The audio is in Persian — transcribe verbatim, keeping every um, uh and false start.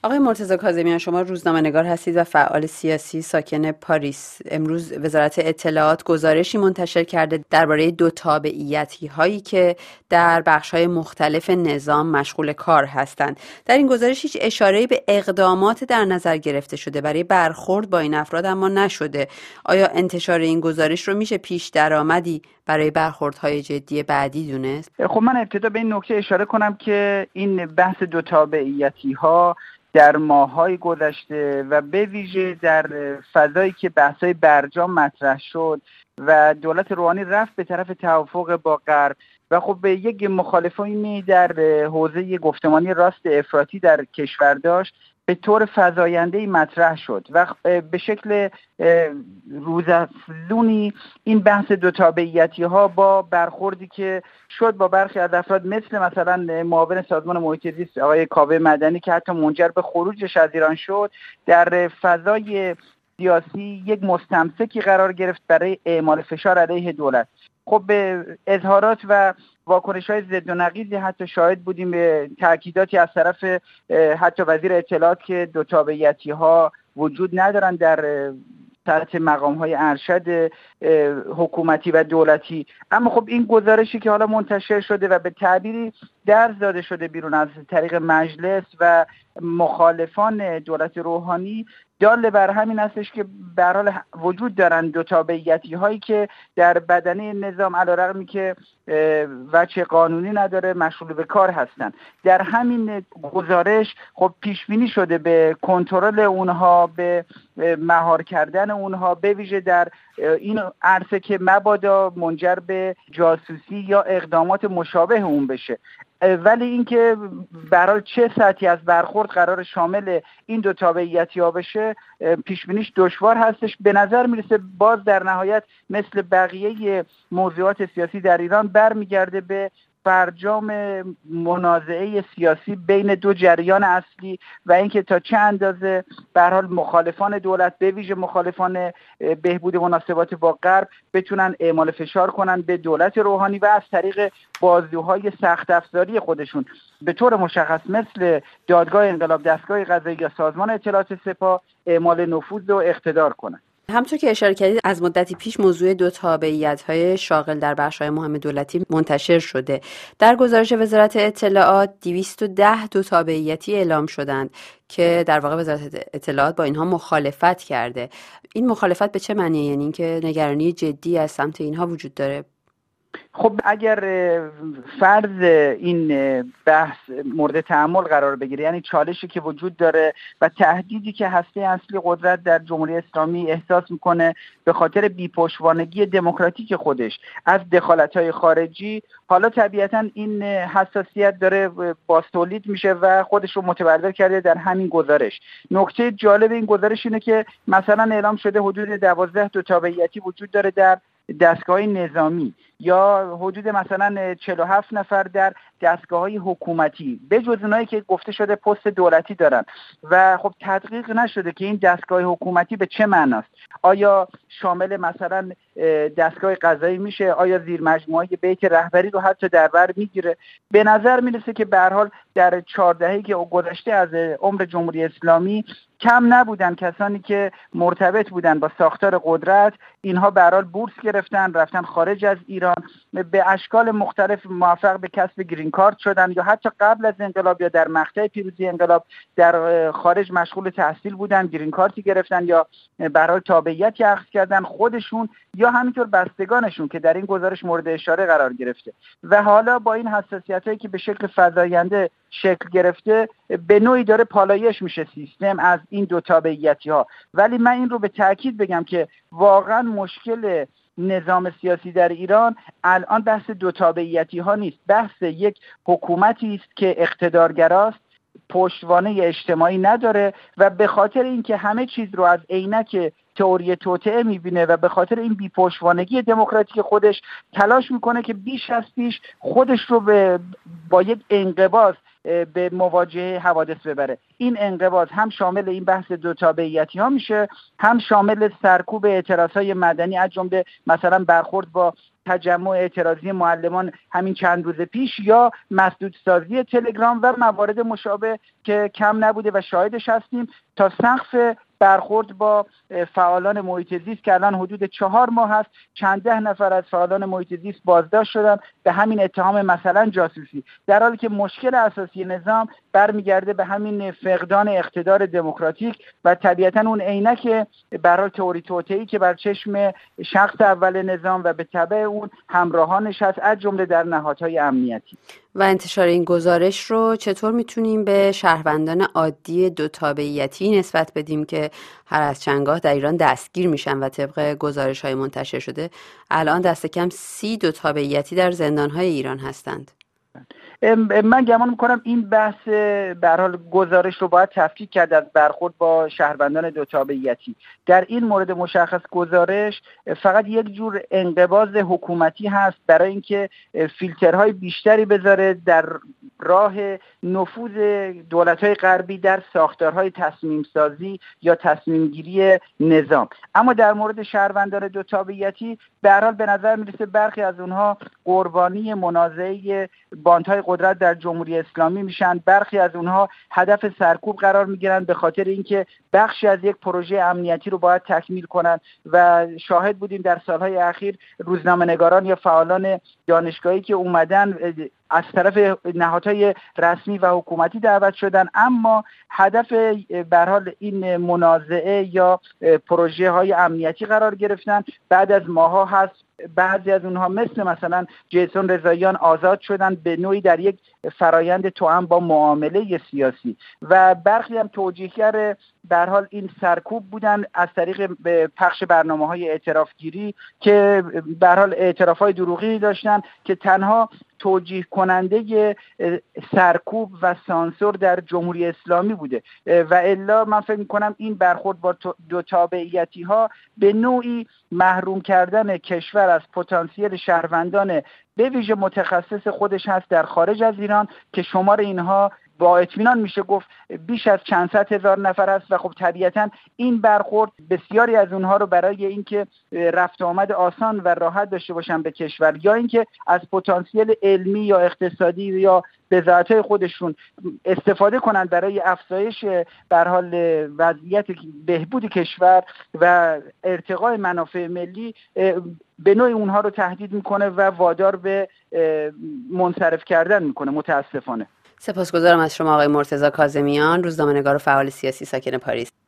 آقای مرتضی کاظمیان، شما روزنامه‌نگار هستید و فعال سیاسی ساکن پاریس. امروز وزارت اطلاعات گزارشی منتشر کرده درباره دو تابعیتی هایی که در بخش‌های مختلف نظام مشغول کار هستند. در این گزارش هیچ اشاره‌ای به اقدامات در نظر گرفته شده برای برخورد با این افراد اما نشده. آیا انتشار این گزارش رو میشه پیش درآمدی برای برخوردهای جدی بعدی دونست؟ خب من ابتدا به این نکته اشاره کنم که این بحث دو تابعیتی ها در ماه‌های گذشته و به ویژه در فضایی که بحث‌های برجام مطرح شد و دولت روحانی رفت به طرف توافق با غرب و خب به یک مخالفانی در حوزه گفتمانی راست افراطی در کشور داشت، به طور فزاینده‌ای مطرح شد و به شکل روزافزونی این بحث دو تابعیتی ها با برخوردی که شد با برخی از افراد مثل مثلا معاون سازمان محیط زیست آقای کاوه مدنی که حتی منجر به خروجش از ایران شد، در فضای سیاسی یک مستمسکی قرار گرفت برای اعمال فشار علیه دولت. خب به اظهارات و واکنش‌های ضد و نقیضی حتی شاهد بودیم، به تاکیداتی از طرف حتی وزیر اطلاعات که دو تابعیتی‌ها وجود ندارن در سطح مقام‌های ارشد حکومتی و دولتی. اما خب این گزارشی که حالا منتشر شده و به تعبیری درز داده شده بیرون از طریق مجلس و مخالفان دولت روحانی، دال بر همین هستش که به هر حال وجود دارن دو تابعیتی هایی که در بدنه نظام علیرغمی که وجه قانونی نداره مشغول به کار هستن. در همین گزارش خب پیش بینی شده به کنترل اونها، به مهار کردن اونها، به ویژه در این عرصه که مبادا منجر به جاسوسی یا اقدامات مشابه اون بشه. ولی اینکه برای چه سطحی از برخورد قرار شامل این دو تابعیتی ها بشه پیش بینیش دشوار هستش. به نظر میرسه باز در نهایت مثل بقیه موضوعات سیاسی در ایران برمیگرده به فرجام منازعه سیاسی بین دو جریان اصلی و اینکه تا چه اندازه به هر حال مخالفان دولت، به ویژه مخالفان بهبود مناسبات با غرب، بتونن اعمال فشار کنن به دولت روحانی و از طریق بازوهای سخت افزاری خودشون به طور مشخص مثل دادگاه انقلاب، دستگاه قضایی یا سازمان اطلاعات سپاه اعمال نفوذ و اقتدار کنن. همونطور که اشاره کردید از مدتی پیش موضوع دو تابعیت‌های شاغل در بخش‌های مهم دولتی منتشر شده. در گزارش وزارت اطلاعات دویست و ده دو تابعیتی اعلام شدند که در واقع وزارت اطلاعات با اینها مخالفت کرده. این مخالفت به چه معنیه؟ یعنی اینکه نگرانی جدی از سمت اینها وجود داره؟ خب اگر فرض این بحث مورد تأمل قرار بگیره، یعنی چالشی که وجود داره و تهدیدی که هسته اصلی قدرت در جمهوری اسلامی احساس میکنه به خاطر بی‌پشتوانگی دموکراتیک خودش از دخالت‌های خارجی، حالا طبیعتاً این حساسیت داره بازتولید میشه و خودش رو متبلور کرده در همین گزارش. نکته جالب این گزارش اینه که مثلا اعلام شده حدود دوازده دو تابعیتی وجود داره در دستگاه نظامی یا حدود مثلا چهل و هفت نفر در دستگاه‌های حکومتی، به جز اونایی که گفته شده پست دولتی دارن و خب تدقیق نشده که این دستگاه حکومتی به چه معناست. آیا شامل مثلا دستگاه قضایی میشه؟ آیا زیر مجموعه بیت رهبری رو حتی در بر میگیره؟ به نظر میرسه که به هر حال در چهار دهه‌ای که گذشته از عمر جمهوری اسلامی کم نبودن کسانی که مرتبط بودن با ساختار قدرت، اینها به هر حال بورس گرفتن، رفتن خارج از ایران، به اشکال مختلف موفق به کسب گرین کارت شدن یا حتی قبل از انقلاب یا در مقطع پیروزی انقلاب در خارج مشغول تحصیل بودن، گرین کارتی گرفتن یا به هر حال تابعیتی اخذ کردن خودشون یا همینطور بستگانشون که در این گزارش مورد اشاره قرار گرفته. و حالا با این حساسیتایی که به شکل فزاینده شکل گرفته به نوعی داره پالایش میشه سیستم از این دو تابعیتی ها. ولی من این رو به تأکید بگم که واقعا مشکل نظام سیاسی در ایران الان بحث دو تابعیتی ها نیست، بحث یک حکومتی است که اقتدارگراست، پشتوانه اجتماعی نداره و به خاطر اینکه همه چیز رو از عینک تئوری توطئه میبینه و به خاطر این بی‌پشتوانگی دموکراتیک خودش تلاش میکنه که بیش از پیش خودش رو به با یک انقباض به مواجهه حوادث ببره. این انقباض هم شامل این بحث دو تابعیتی ها میشه، هم شامل سرکوب اعتراضهای مدنی از جمله مثلا برخورد با تجمع اعتراضی معلمان همین چند روز پیش یا مسدود سازی تلگرام و موارد مشابه که کم نبوده و شاهدش هستیم، تا سقف برخورد با فعالان محیط زیست که الان حدود چهار ماه هست چند ده نفر از فعالان محیط زیست بازداشت شدن به همین اتهام مثلا جاسوسی، در حالی که مشکل اساسی نظام برمیگرده به همین فقدان اقتدار دموکراتیک و طبیعتا اون عینک برای تئوری توطئه‌ای که بر چشم شخص اول نظام و به تبع اون همراهانش هست، از جمله در نهادهای امنیتی. و انتشار این گزارش رو چطور میتونیم به شهروندان عادی دو تابعیتی نسبت بدیم که هر از چندگاه در ایران دستگیر میشن و طبق گزارش‌های منتشر شده الان دست کم سی دو تابعیتی در زندان‌های ایران هستند؟ من گمان میکنم این بحث به هر حال گزارش رو باید تفکیک کرد از برخورد با شهروندان دو تابعیتی. در این مورد مشخص گزارش فقط یک جور انقباض حکومتی هست برای اینکه فیلترهای بیشتری بذاره در راه نفوذ دولت‌های غربی در ساختارهای تصمیم سازی یا تصمیم گیری نظام. اما در مورد شهروندان دو تابعیتی به هر حال به نظر میرسه برخی از اونها قربانی منازعه باندهای قدرت در جمهوری اسلامی میشن، برخی از اونها هدف سرکوب قرار میگیرن به خاطر اینکه بخشی از یک پروژه امنیتی رو باید تکمیل کنن و شاهد بودیم در سالهای اخیر روزنامه‌نگاران یا فعالان دانشگاهی که اومدن از طرف نهادهای رسمی و حکومتی دعوت شدن، اما هدف به هر حال این منازعه یا پروژه های امنیتی قرار گرفتن. بعد از ماها هست بعضی از اونها مثل مثلا جیسون رضاییان آزاد شدن به نوعی در یک فرایند توأم با معامله سیاسی و برخی هم توجیهگر به هر حال این سرکوب بودن از طریق پخش برنامه‌های اعترافگیری که به هر حال اعتراف‌های دروغی داشتن که تنها توجیه کننده سرکوب و سانسور در جمهوری اسلامی بوده و الا من فکر می‌کنم این برخورد با دو تابعیتی‌ها به نوعی محروم کردن کشور از پتانسیل شهروندان به ویژه متخصص خودش هست در خارج از ایران که شمار اینها با اطمینان میشه گفت بیش از چند صد هزار نفر است و خب طبیعتا این برخورد بسیاری از اونها رو برای اینکه رفت آمد آسان و راحت داشته باشن به کشور یا اینکه از پتانسیل علمی یا اقتصادی یا بضاعت‌های خودشون استفاده کنند برای افزایش به هر حال وضعیت بهبود کشور و ارتقای منافع ملی به نوعی اونها رو تهدید میکنه و وادار به منصرف کردن میکنه متاسفانه. سپاسگزارم از شما آقای مرتضی کاظمیان، روزنامه‌نگار و فعال سیاسی ساکن پاریس.